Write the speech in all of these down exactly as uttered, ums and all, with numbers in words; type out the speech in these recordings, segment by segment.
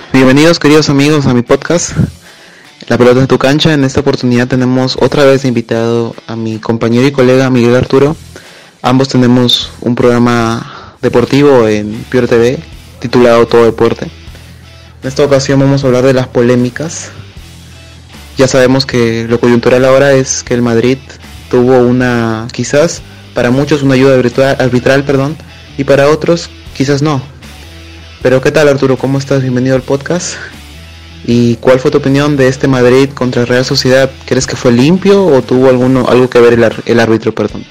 Bienvenidos queridos amigos a mi podcast, La Pelota de tu Cancha. En esta oportunidad tenemos otra vez invitado a mi compañero y colega Miguel Arturo. Ambos tenemos un programa deportivo en Pior T V titulado Todo Deporte. En esta ocasión vamos a hablar de las polémicas. Ya sabemos que lo coyuntural ahora es que el Madrid tuvo una, quizás para muchos una ayuda arbitral, arbitral perdón, y para otros quizás no. Pero ¿qué tal, Arturo? ¿Cómo estás? Bienvenido al podcast. ¿Y cuál fue tu opinión de este Madrid contra Real Sociedad? ¿Crees que fue limpio o tuvo alguno, algo que ver el, ar- el árbitro? Perdón.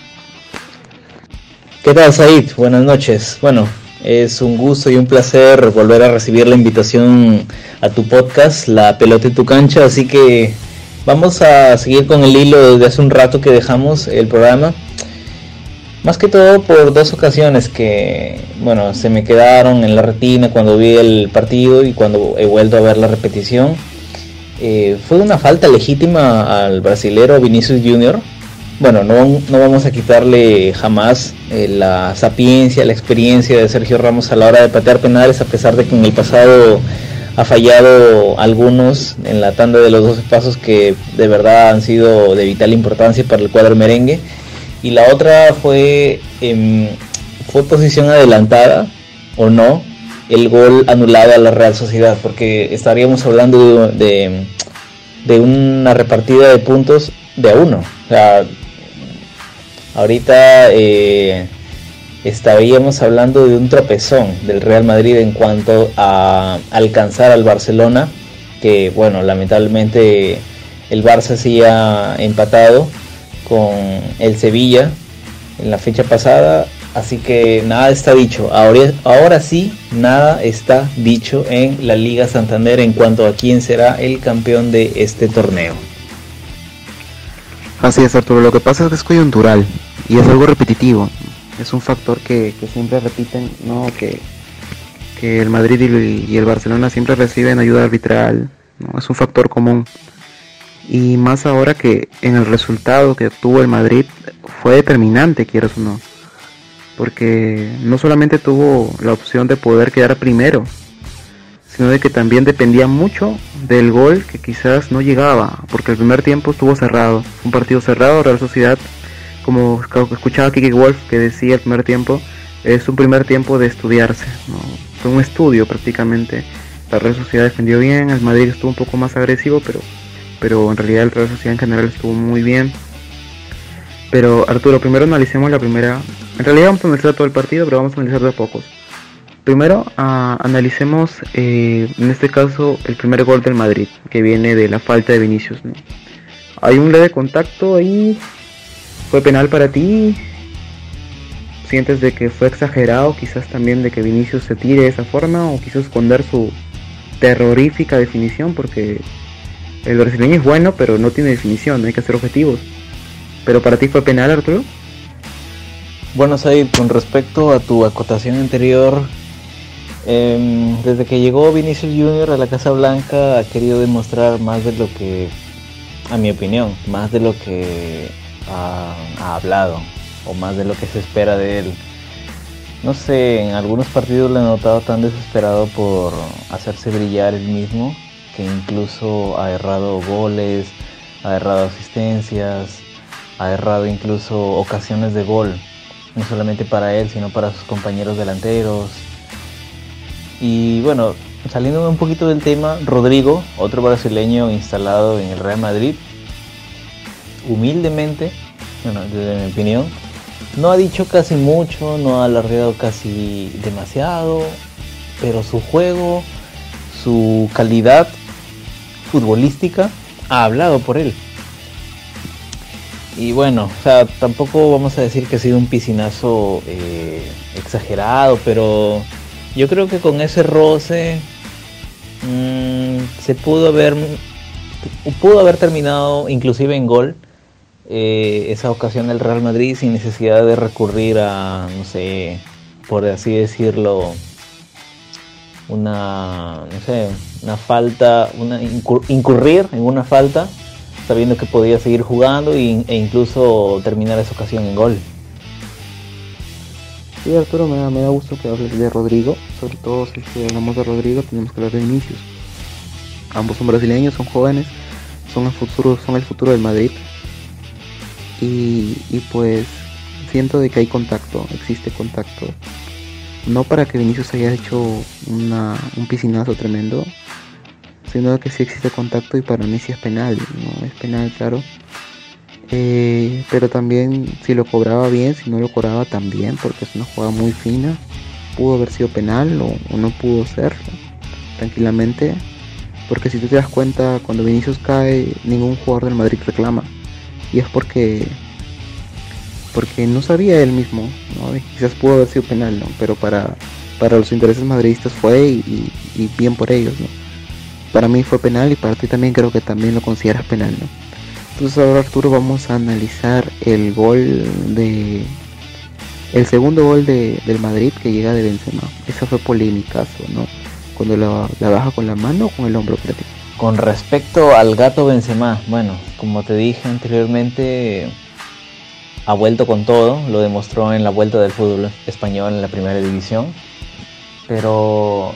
¿Qué tal, Said? Buenas noches. Bueno, es un gusto y un placer volver a recibir la invitación a tu podcast, La Pelota en tu Cancha. Así que vamos a seguir con el hilo desde hace un rato que dejamos el programa. Más que todo por dos ocasiones que, bueno, se me quedaron en la retina cuando vi el partido y cuando he vuelto a ver la repetición. Eh, fue una falta legítima al brasilero Vinicius Junior. Bueno, no, no vamos a quitarle jamás eh, la sapiencia, la experiencia de Sergio Ramos a la hora de patear penales, a pesar de que en el pasado ha fallado algunos en la tanda de los doce pasos que de verdad han sido de vital importancia para el cuadro merengue. Y la otra fue eh, fue posición adelantada o no el gol anulado a la Real Sociedad, porque estaríamos hablando de, de, de una repartida de puntos de a uno. O sea, ahorita eh, estaríamos hablando de un tropezón del Real Madrid en cuanto a alcanzar al Barcelona, que bueno, lamentablemente el Barça sí ha empatado con el Sevilla en la fecha pasada, así que nada está dicho. Ahora, ahora sí, nada está dicho en la Liga Santander en cuanto a quién será el campeón de este torneo. Así es, Arturo. Lo que pasa es que es coyuntural y es algo repetitivo. Es un factor que, que siempre repiten, ¿no? Que, que el Madrid y el, y el Barcelona siempre reciben ayuda arbitral, ¿no? Es un factor común. Y más ahora que en el resultado que tuvo el Madrid fue determinante, quieras o no. Porque no solamente tuvo la opción de poder quedar primero, sino de que también dependía mucho del gol que quizás no llegaba. Porque el primer tiempo estuvo cerrado. Fue un partido cerrado. Real Sociedad, como escuchaba Kiki Wolf que decía el primer tiempo, es un primer tiempo de estudiarse, ¿no? Fue un estudio prácticamente. La Real Sociedad defendió bien, el Madrid estuvo un poco más agresivo, pero... pero en realidad el Real Sociedad en general estuvo muy bien. Pero Arturo, primero analicemos la primera. En realidad vamos a analizar todo el partido, pero vamos a analizar de a pocos. Primero uh, analicemos eh, en este caso el primer gol del Madrid, que viene de la falta de Vinicius, ¿no? Hay un leve contacto ahí. ¿Fue penal para ti? ¿Sientes de que fue exagerado quizás también de que Vinicius se tire de esa forma, o quiso esconder su terrorífica definición? Porque el brasileño es bueno, pero no tiene definición, hay que ser objetivos. ¿Pero para ti fue penal, Arturo? Bueno, Said, con respecto a tu acotación anterior, eh, desde que llegó Vinicius Junior a la Casa Blanca ha querido demostrar más de lo que, a mi opinión, más de lo que ha, ha hablado, o más de lo que se espera de él. No sé, en algunos partidos lo he notado tan desesperado por hacerse brillar él mismo, que incluso ha errado goles, ha errado asistencias, ha errado incluso ocasiones de gol, no solamente para él, sino para sus compañeros delanteros. Y bueno, saliendo un poquito del tema, Rodrigo, otro brasileño instalado en el Real Madrid, humildemente, bueno, desde mi opinión, no ha dicho casi mucho, no ha alardeado casi demasiado, pero su juego, su calidad futbolística ha hablado por él. Y bueno, o sea, tampoco vamos a decir que ha sido un piscinazo eh, exagerado, pero yo creo que con ese roce mmm, se pudo haber pudo haber terminado inclusive en gol eh, esa ocasión del Real Madrid sin necesidad de recurrir a, no sé, por así decirlo, una, no sé, una falta, una incur- incurrir en una falta, sabiendo que podía seguir jugando y, e incluso terminar esa ocasión en gol. Sí, Arturo, me da, me da gusto que hables de Rodrigo, sobre todo si es que hablamos de Rodrigo tenemos que hablar de Vinicius. Ambos son brasileños, son jóvenes, son el futuro, son el futuro del Madrid. Y, y pues siento de que hay contacto, existe contacto. No para que Vinicius haya hecho una, un piscinazo tremendo, sino que sí existe contacto y para mí sí es penal, ¿no? Es penal, claro. Eh, pero también si lo cobraba bien, si no lo cobraba tan bien, porque es una jugada muy fina, pudo haber sido penal o, o no pudo serlo, tranquilamente. Porque si tú te das cuenta, cuando Vinicius cae, ningún jugador del Madrid reclama. Y es porque porque no sabía él mismo, ¿no? Y quizás pudo haber sido penal, ¿no? Pero para, para los intereses madridistas fue y, y, y bien por ellos, ¿no? Para mí fue penal y para ti también creo que también lo consideras penal, ¿no? Entonces ahora, Arturo, vamos a analizar el gol de... El segundo gol de, del Madrid que llega de Benzema. Esa fue polémicazo, ¿no? Cuando la, la baja con la mano o con el hombro, para ti. Con respecto al gato Benzema, bueno, como te dije anteriormente, ha vuelto con todo, lo demostró en la vuelta del fútbol español en la primera división, pero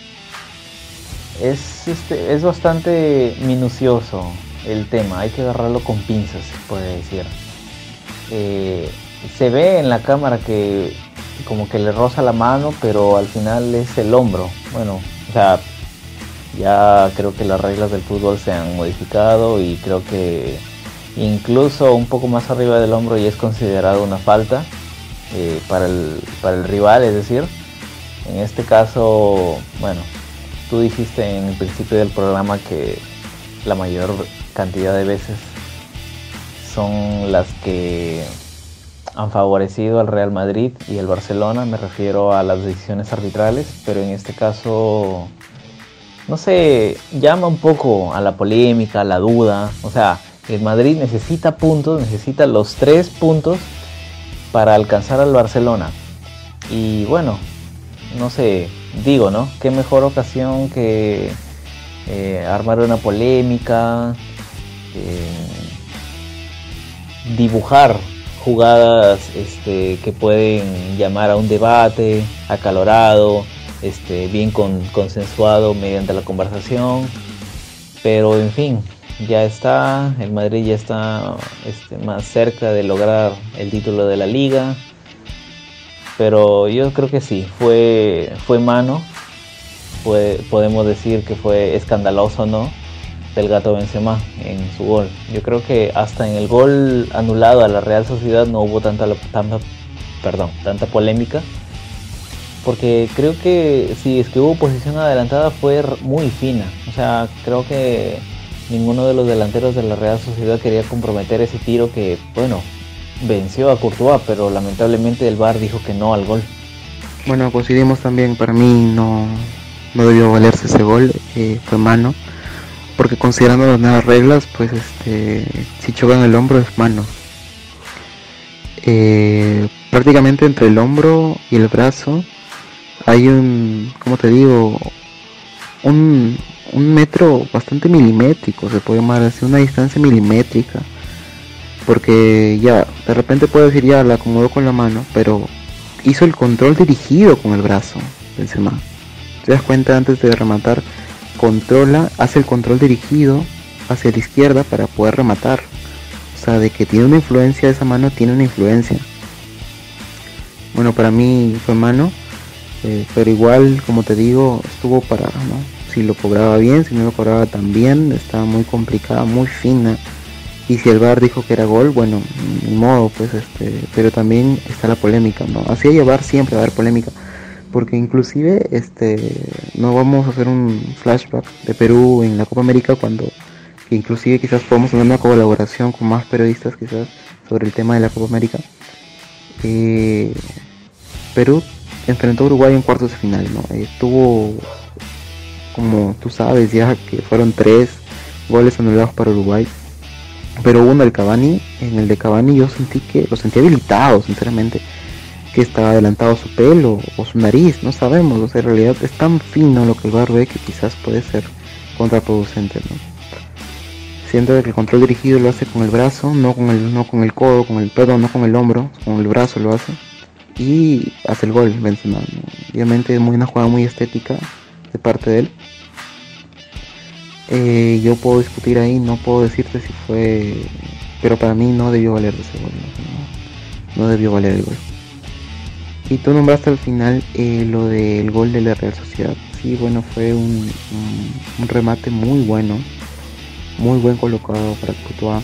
es, este, es bastante minucioso el tema, hay que agarrarlo con pinzas, se puede decir. Eh, se ve en la cámara que como que le roza la mano, pero al final es el hombro. Bueno, o sea, ya creo que las reglas del fútbol se han modificado y creo que incluso un poco más arriba del hombro ya es considerado una falta eh, para, el, para el rival, es decir, en este caso, bueno, tú dijiste en el principio del programa que la mayor cantidad de veces son las que han favorecido al Real Madrid y el Barcelona, me refiero a las decisiones arbitrales, pero en este caso, no sé, llama un poco a la polémica, a la duda. O sea, el Madrid necesita puntos, necesita los tres puntos para alcanzar al Barcelona. Y bueno, no sé, digo, ¿no? Qué mejor ocasión que eh, armar una polémica, eh, dibujar jugadas este, que pueden llamar a un debate acalorado, este, bien con, consensuado mediante la conversación, pero en fin, ya está, el Madrid ya está este, más cerca de lograr el título de la liga, pero yo creo que sí, fue, fue mano, fue, podemos decir que fue escandaloso, ¿no?, del gato Benzema en su gol. Yo creo que hasta en el gol anulado a la Real Sociedad no hubo tanta, tanta, perdón, tanta polémica, porque creo que si es que hubo posición adelantada fue muy fina. O sea, creo que ninguno de los delanteros de la Real Sociedad quería comprometer ese tiro que, bueno, venció a Courtois, pero lamentablemente el V A R dijo que no al gol. Bueno, coincidimos también, para mí no, no debió valerse ese gol, eh, fue mano. Porque considerando las nuevas reglas, pues este, si chocan el hombro es mano. Eh, prácticamente entre el hombro y el brazo hay un, ¿cómo te digo? Un, un metro bastante milimétrico, se puede llamar así, una distancia milimétrica. Porque ya, de repente puedo decir ya, la acomodó con la mano, pero hizo el control dirigido con el brazo, Benzema. ¿Te das cuenta? Antes de rematar, controla, hace el control dirigido hacia la izquierda para poder rematar. O sea, de que tiene una influencia esa mano, tiene una influencia. Bueno, para mí fue mano, eh, pero igual, como te digo, estuvo parado, ¿no? Si lo cobraba bien, si no lo cobraba tan bien, estaba muy complicada, muy fina. Y si el V A R dijo que era gol, bueno, ni modo, pues este, pero también está la polémica, ¿no? Así hay V A R, siempre va a haber polémica. Porque inclusive este no vamos a hacer un flashback de Perú en la Copa América, cuando que inclusive quizás podamos tener una colaboración con más periodistas quizás sobre el tema de la Copa América. eh, Perú enfrentó a Uruguay en cuartos de final, ¿no? Eh, tuvo, como tú sabes ya, que fueron tres goles anulados para Uruguay, pero uno del Cavani. En el de Cavani yo sentí que lo sentí habilitado, sinceramente, que estaba adelantado su pelo o su nariz, no sabemos. O sea, en realidad es tan fino lo que el V A R ve que quizás puede ser contraproducente, ¿no? Siento que el control dirigido lo hace con el brazo, no con el, no con el codo, con el perdón, no con el hombro, con el brazo lo hace. y hace el gol Benzema, ¿no? Obviamente es muy una jugada muy estética de parte de él. Eh, yo puedo discutir ahí, no puedo decirte si fue, pero para mí no debió valer ese gol, no, no debió valer el gol. Y tú nombraste al final eh, lo del gol de la Real Sociedad. Sí, bueno, fue un, un, un remate muy bueno, muy buen colocado para Courtois.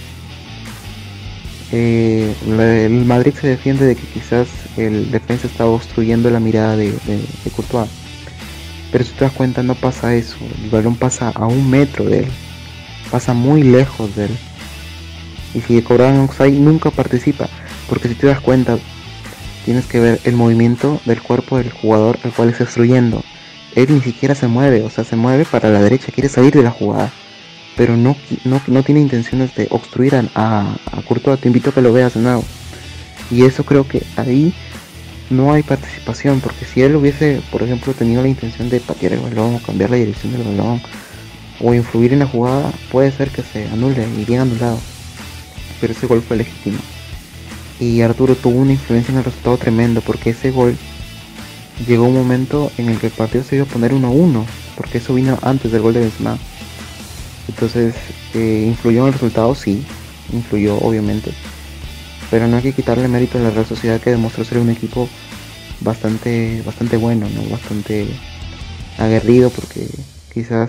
Eh, el Madrid se defiende de que quizás el defensa estaba obstruyendo la mirada de, de, de Courtois, pero si te das cuenta no pasa eso, el balón pasa a un metro de él, pasa muy lejos de él, y si cobraban offside nunca participa, porque si te das cuenta tienes que ver el movimiento del cuerpo del jugador al cual está obstruyendo. Él ni siquiera se mueve, o sea, se mueve para la derecha, quiere salir de la jugada, pero no, no, no tiene intenciones de obstruir a, a, a Courtois. Te invito a que lo veas de nuevo. Y eso creo que ahí no hay participación, porque si él hubiese, por ejemplo, tenido la intención de patear el balón, o cambiar la dirección del balón, o influir en la jugada, puede ser que se anule y bien anulado. Pero ese gol fue legítimo. Y Arturo tuvo una influencia en el resultado tremendo, porque ese gol llegó un momento en el que el partido se iba a poner uno a uno, porque eso vino antes del gol de Benzema. Entonces, eh, ¿influyó en el resultado? Sí, influyó obviamente, pero no hay que quitarle mérito a la Real Sociedad, que demostró ser un equipo bastante bastante bueno, ¿no? Bastante aguerrido, porque quizás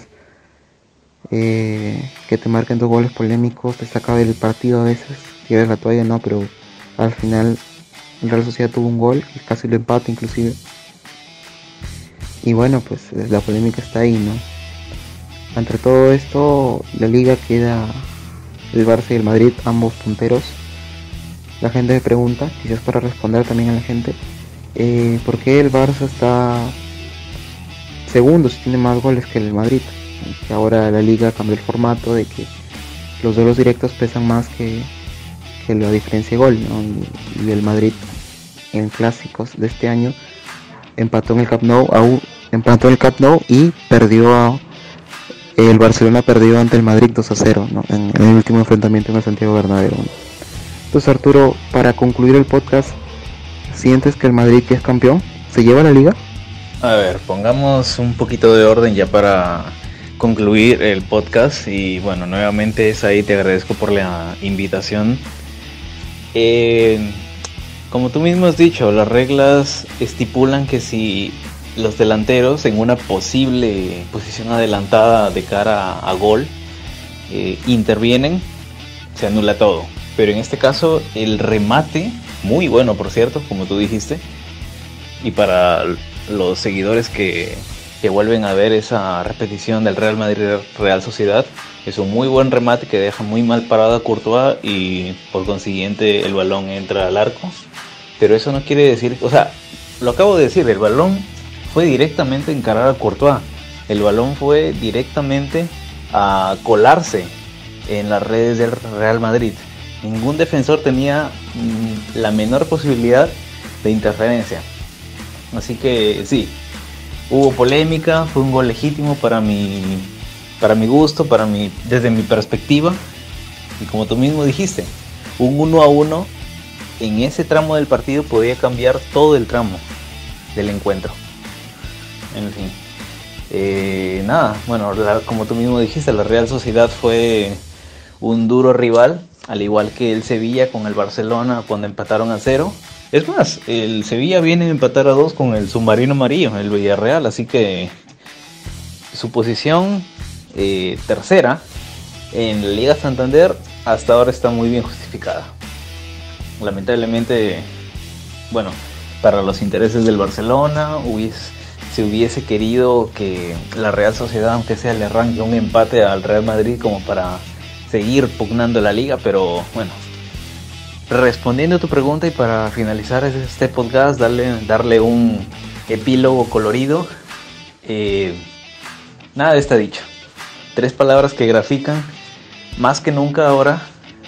eh, que te marquen dos goles polémicos te saca del partido a veces, tiras la toalla, no, pero al final la Real Sociedad tuvo un gol, casi lo empata inclusive, y bueno, pues la polémica está ahí, ¿no? Entre todo esto, la liga queda el Barça y el Madrid, ambos punteros. La gente me pregunta, quizás para responder también a la gente, eh, ¿por qué el Barça está segundo si tiene más goles que el Madrid? Que ahora la liga cambió el formato de que los duelos directos pesan más que, que la diferencia de gol, ¿no? Y, y el Madrid en clásicos de este año empató en el Camp Nou, aún, empató en el Camp Nou y perdió a... El Barcelona perdió ante el Madrid dos a cero, ¿no? en, en el último enfrentamiento en el Santiago Bernabéu, ¿no? Entonces, Arturo, para concluir el podcast, ¿sientes que el Madrid ya es campeón? ¿Se lleva la liga? A ver, pongamos un poquito de orden ya para concluir el podcast. Y bueno, nuevamente Said, te agradezco por la invitación. Eh, como tú mismo has dicho, las reglas estipulan que si los delanteros en una posible posición adelantada de cara a gol eh, intervienen, se anula todo. Pero en este caso el remate, muy bueno por cierto, como tú dijiste, y para los seguidores que, que vuelven a ver esa repetición del Real Madrid Real Sociedad, es un muy buen remate que deja muy mal parado a Courtois y por consiguiente el balón entra al arco. Pero eso no quiere decir, o sea, lo acabo de decir, el balón fue directamente a encarar a Courtois. El balón fue directamente a colarse en las redes del Real Madrid. Ningún defensor tenía mmm, la menor posibilidad de interferencia. Así que sí, hubo polémica, fue un gol legítimo para mi, para mi gusto, para mi, desde mi perspectiva. Y como tú mismo dijiste, un uno a uno en ese tramo del partido podía cambiar todo el tramo del encuentro. En fin, eh, nada, bueno, la, como tú mismo dijiste, la Real Sociedad fue un duro rival, al igual que el Sevilla con el Barcelona cuando empataron a cero. Es más, el Sevilla viene a empatar a dos con el submarino amarillo, el Villarreal, así que su posición eh, tercera en la Liga Santander hasta ahora está muy bien justificada. Lamentablemente, bueno, para los intereses del Barcelona hubiese se hubiese querido que la Real Sociedad, aunque sea, le arranque un empate al Real Madrid como para seguir pugnando la liga, pero bueno, respondiendo a tu pregunta y para finalizar este podcast, darle, darle un epílogo colorido, eh, nada está dicho. Tres palabras que grafican más que nunca ahora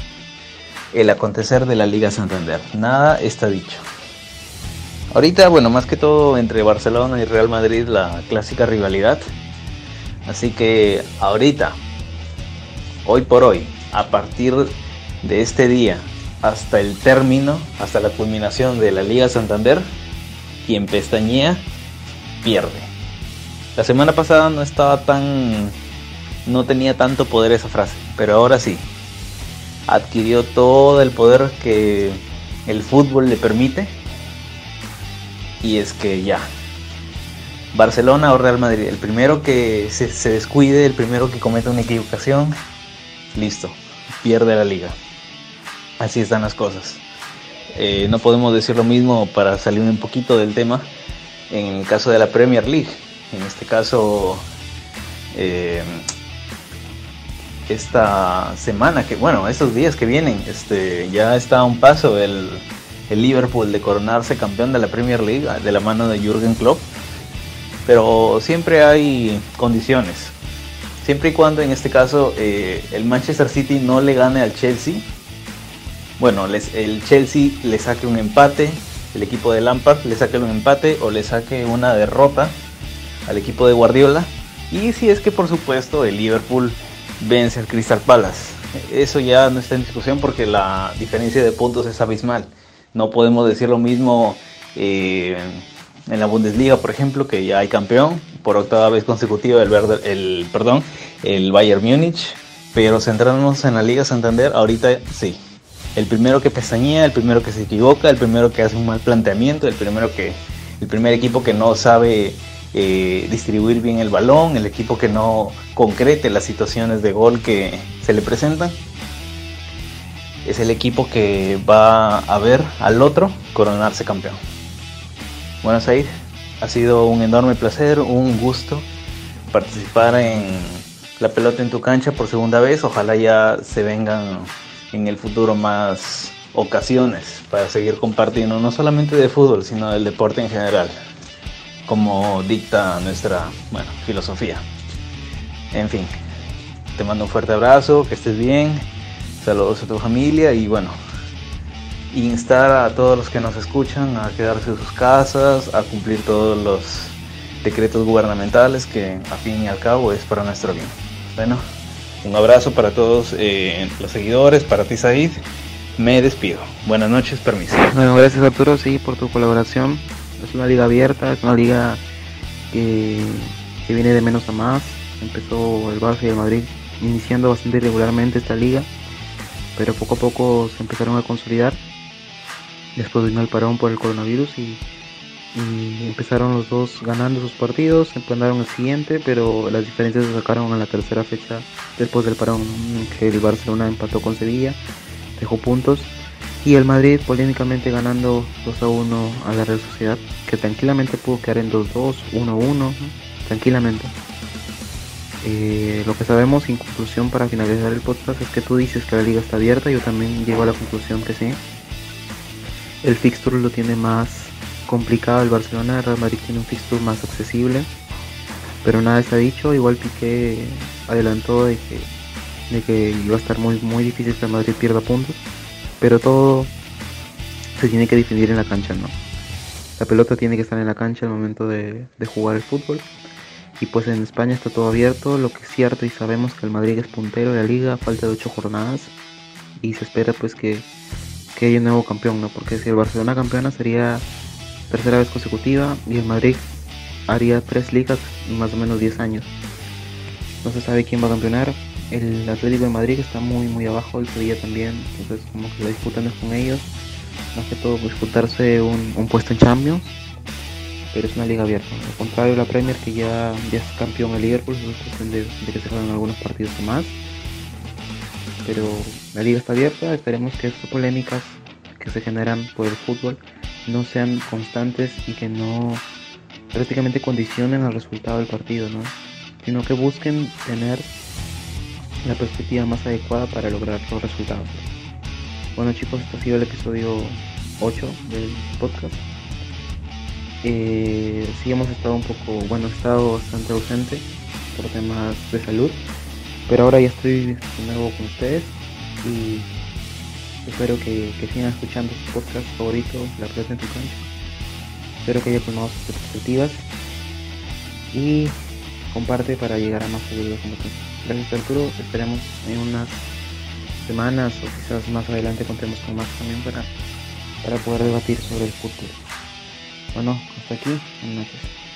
el acontecer de la Liga Santander. Nada está dicho. Ahorita, bueno, más que todo entre Barcelona y Real Madrid, la clásica rivalidad. Así que ahorita, hoy por hoy, a partir de este día hasta el término, hasta la culminación de la Liga Santander, quien pestañea, pierde. La semana pasada no estaba tan... no tenía tanto poder esa frase, pero ahora sí. Adquirió todo el poder que el fútbol le permite. Y es que ya. Barcelona o Real Madrid, el primero que se, se descuide, el primero que cometa una equivocación, listo, pierde la liga. Así están las cosas. Eh, no podemos decir lo mismo, para salir un poquito del tema, en el caso de la Premier League. En este caso, eh, esta semana, que bueno, estos días que vienen, este, ya está a un paso el, el Liverpool de coronarse campeón de la Premier League de la mano de Jürgen Klopp. Pero siempre hay condiciones. Siempre y cuando en este caso eh, el Manchester City no le gane al Chelsea. Bueno, les, el Chelsea le saque un empate, el equipo de Lampard le saque un empate o le saque una derrota al equipo de Guardiola. Y si es que por supuesto el Liverpool vence al Crystal Palace. Eso ya no está en discusión porque la diferencia de puntos es abismal. No podemos decir lo mismo eh, en la Bundesliga, por ejemplo, que ya hay campeón por octava vez consecutiva el, Werder, el, perdón, el Bayern Múnich. Pero centrándonos en la Liga Santander, ahorita sí. El primero que pestañea, el primero que se equivoca, el primero que hace un mal planteamiento, el primero que, el primer equipo que no sabe eh, distribuir bien el balón, el equipo que no concrete las situaciones de gol que se le presentan, es el equipo que va a ver al otro coronarse campeón. Bueno, Said, ha sido un enorme placer, un gusto participar en La Pelota en tu Cancha por segunda vez. Ojalá ya se vengan en el futuro más ocasiones para seguir compartiendo no solamente de fútbol, sino del deporte en general, como dicta nuestra, bueno, filosofía. En fin, te mando un fuerte abrazo, que estés bien, saludos a tu familia y bueno, instar a todos los que nos escuchan a quedarse en sus casas, a cumplir todos los decretos gubernamentales, que a fin y al cabo es para nuestro bien. Bueno, un abrazo para todos eh, los seguidores, para ti, Said. Me despido. Buenas noches, permiso. Bueno, gracias, Arturo, sí, por tu colaboración. Es una liga abierta, es una liga que, que viene de menos a más. Empezó el Barça y el Madrid iniciando bastante irregularmente esta liga, pero poco a poco se empezaron a consolidar. Después vino el parón por el coronavirus y, y empezaron los dos ganando sus partidos, empataron el siguiente, pero las diferencias se sacaron en la tercera fecha después del parón, que el Barcelona empató con Sevilla, dejó puntos, y el Madrid polémicamente ganando dos a uno a la Real Sociedad, que tranquilamente pudo quedar en dos dos, uno uno, ¿no? Tranquilamente. Eh, lo que sabemos, en conclusión, para finalizar el podcast, es que tú dices que la liga está abierta. Yo también llego a la conclusión que sí. El fixture lo tiene más complicado el Barcelona, el Real Madrid tiene un fixture más accesible, pero nada se ha dicho. Igual Piqué adelantó de que, de que iba a estar muy, muy difícil que el Madrid pierda puntos, pero todo se tiene que definir en la cancha, ¿no? La pelota tiene que estar en la cancha al momento de, de jugar el fútbol. Y pues en España está todo abierto. Lo que es cierto y sabemos que el Madrid es puntero de la liga, falta de ocho jornadas, y se espera pues que, que haya un nuevo campeón, ¿no? Porque si el Barcelona campeona sería tercera vez consecutiva y el Madrid haría tres ligas en más o menos diez años. No se sabe quién va a campeonar. El Atlético de Madrid está muy muy abajo, el Sevilla también, entonces como que la disputan es con ellos, más que todo disputarse un, un puesto en Champions. Pero es una liga abierta. Al contrario de la Premier, que ya, ya es campeón el Liverpool, es cuestión de, de que se jueguen algunos partidos más. Pero la liga está abierta. Esperemos que estas polémicas que se generan por el fútbol no sean constantes y que no prácticamente condicionen el resultado del partido, ¿no? Sino que busquen tener la perspectiva más adecuada para lograr los resultados. Bueno, chicos, este ha sido el episodio ocho del podcast. Eh, sí hemos estado un poco, bueno, he estado bastante ausente por temas de salud, pero ahora ya estoy de nuevo con ustedes y espero que, que sigan escuchando su podcast favorito, La Pelota en tu Cancha. Espero que haya colmado sus expectativas y comparte para llegar a más seguidores como tú. Gracias, Arturo, esperemos en unas semanas o quizás más adelante contemos con más también para, para poder debatir sobre el fútbol. Bueno, hasta aquí. Buenas noches.